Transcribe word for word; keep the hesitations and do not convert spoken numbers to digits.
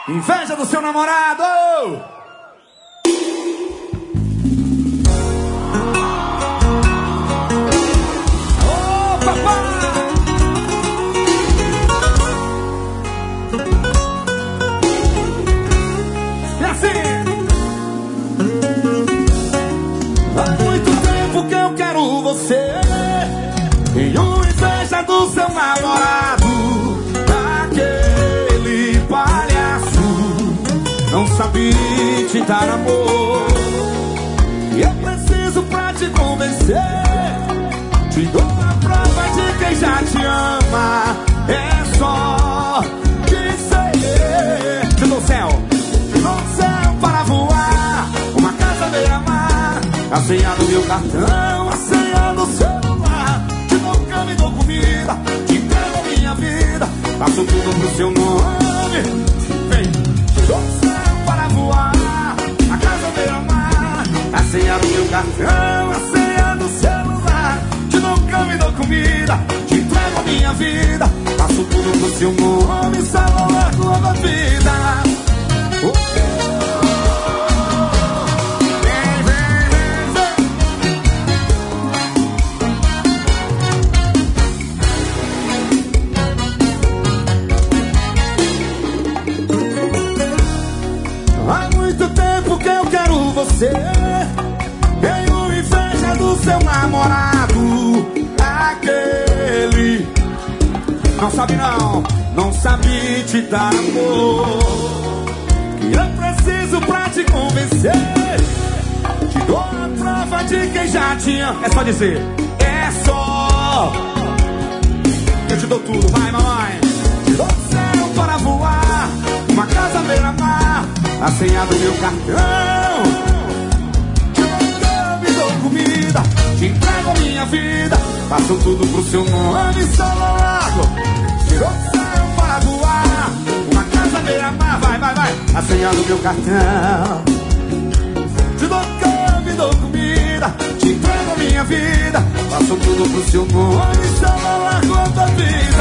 Inveja do seu namorado! Ô, papai! E assim! Há muito tempo que eu quero você. Tenho inveja do seu namorado. Aquele palhaço não sabe te dar amor. E eu preciso pra te convencer. Te dou a prova de quem já te ama. É só dizer. Te dou céu, te dou céu para voar. Uma casa beira-mar, a senha do meu cartão, a senha do celular. Te dou cama e dou comida, te entrego a minha vida, faço tudo pro seu nome. Vem, te dou céu para voar, a casa beira-mar, a senha do meu cartão, a senha do celular. Te dou cama e dou comida, te entrego a minha vida, faço tudo pro seu nome. Celular com a vida. Oh. Você, tenho inveja do seu namorado. Aquele não sabe não, não sabe te dar amor. Que eu preciso pra te convencer. Te dou a prova de quem já te ama. É só dizer, é só. Eu te dou tudo, vai mamãe. Te dou céu para voar, uma casa beira-mar, a senha do meu cartão. Comida, te entrego a minha vida, faço tudo pro seu nome. Solo largo, tirou céu para voar, uma casa beira-mar, vai, vai, vai, a senha do meu cartão. Te dou cama e dou comida, te entrego a minha vida, faço tudo pro seu nome. Solo largo a tua vida.